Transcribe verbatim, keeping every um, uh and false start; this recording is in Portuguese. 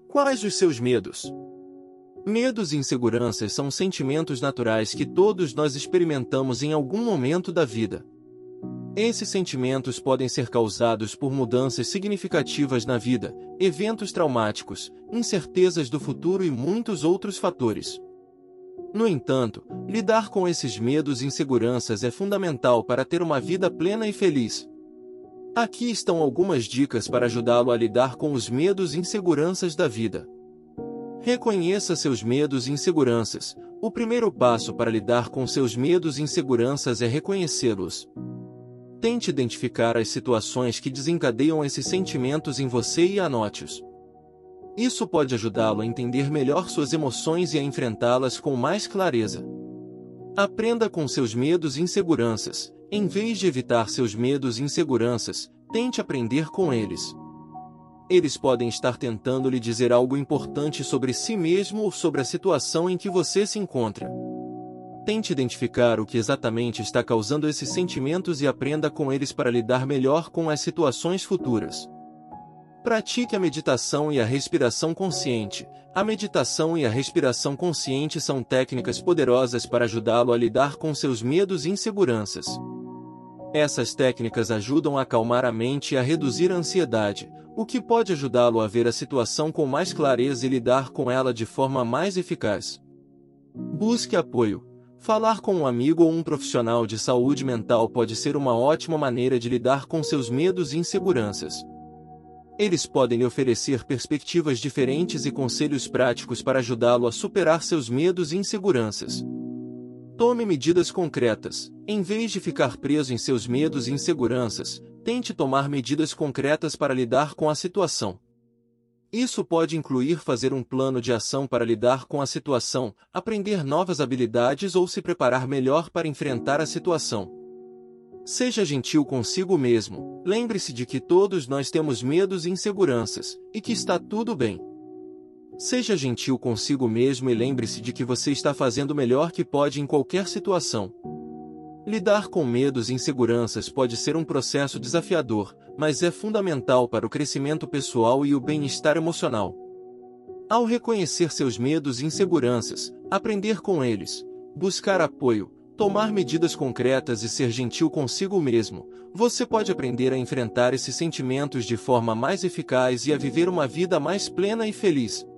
Quais os seus medos? Medos e inseguranças são sentimentos naturais que todos nós experimentamos em algum momento da vida. Esses sentimentos podem ser causados por mudanças significativas na vida, eventos traumáticos, incertezas do futuro e muitos outros fatores. No entanto, lidar com esses medos e inseguranças é fundamental para ter uma vida plena e feliz. Aqui estão algumas dicas para ajudá-lo a lidar com os medos e inseguranças da vida. Reconheça seus medos e inseguranças. O primeiro passo para lidar com seus medos e inseguranças é reconhecê-los. Tente identificar as situações que desencadeiam esses sentimentos em você e anote-os. Isso pode ajudá-lo a entender melhor suas emoções e a enfrentá-las com mais clareza. Aprenda com seus medos e inseguranças. Em vez de evitar seus medos e inseguranças, tente aprender com eles. Eles podem estar tentando lhe dizer algo importante sobre si mesmo ou sobre a situação em que você se encontra. Tente identificar o que exatamente está causando esses sentimentos e aprenda com eles para lidar melhor com as situações futuras. Pratique a meditação e a respiração consciente. A meditação e a respiração consciente são técnicas poderosas para ajudá-lo a lidar com seus medos e inseguranças. Essas técnicas ajudam a acalmar a mente e a reduzir a ansiedade, o que pode ajudá-lo a ver a situação com mais clareza e lidar com ela de forma mais eficaz. Busque apoio. Falar com um amigo ou um profissional de saúde mental pode ser uma ótima maneira de lidar com seus medos e inseguranças. Eles podem lhe oferecer perspectivas diferentes e conselhos práticos para ajudá-lo a superar seus medos e inseguranças. Tome medidas concretas. Em vez de ficar preso em seus medos e inseguranças, tente tomar medidas concretas para lidar com a situação. Isso pode incluir fazer um plano de ação para lidar com a situação, aprender novas habilidades ou se preparar melhor para enfrentar a situação. Seja gentil consigo mesmo. Lembre-se de que todos nós temos medos e inseguranças, e que está tudo bem. Seja gentil consigo mesmo e lembre-se de que você está fazendo o melhor que pode em qualquer situação. Lidar com medos e inseguranças pode ser um processo desafiador, mas é fundamental para o crescimento pessoal e o bem-estar emocional. Ao reconhecer seus medos e inseguranças, aprender com eles, buscar apoio, tomar medidas concretas e ser gentil consigo mesmo, você pode aprender a enfrentar esses sentimentos de forma mais eficaz e a viver uma vida mais plena e feliz.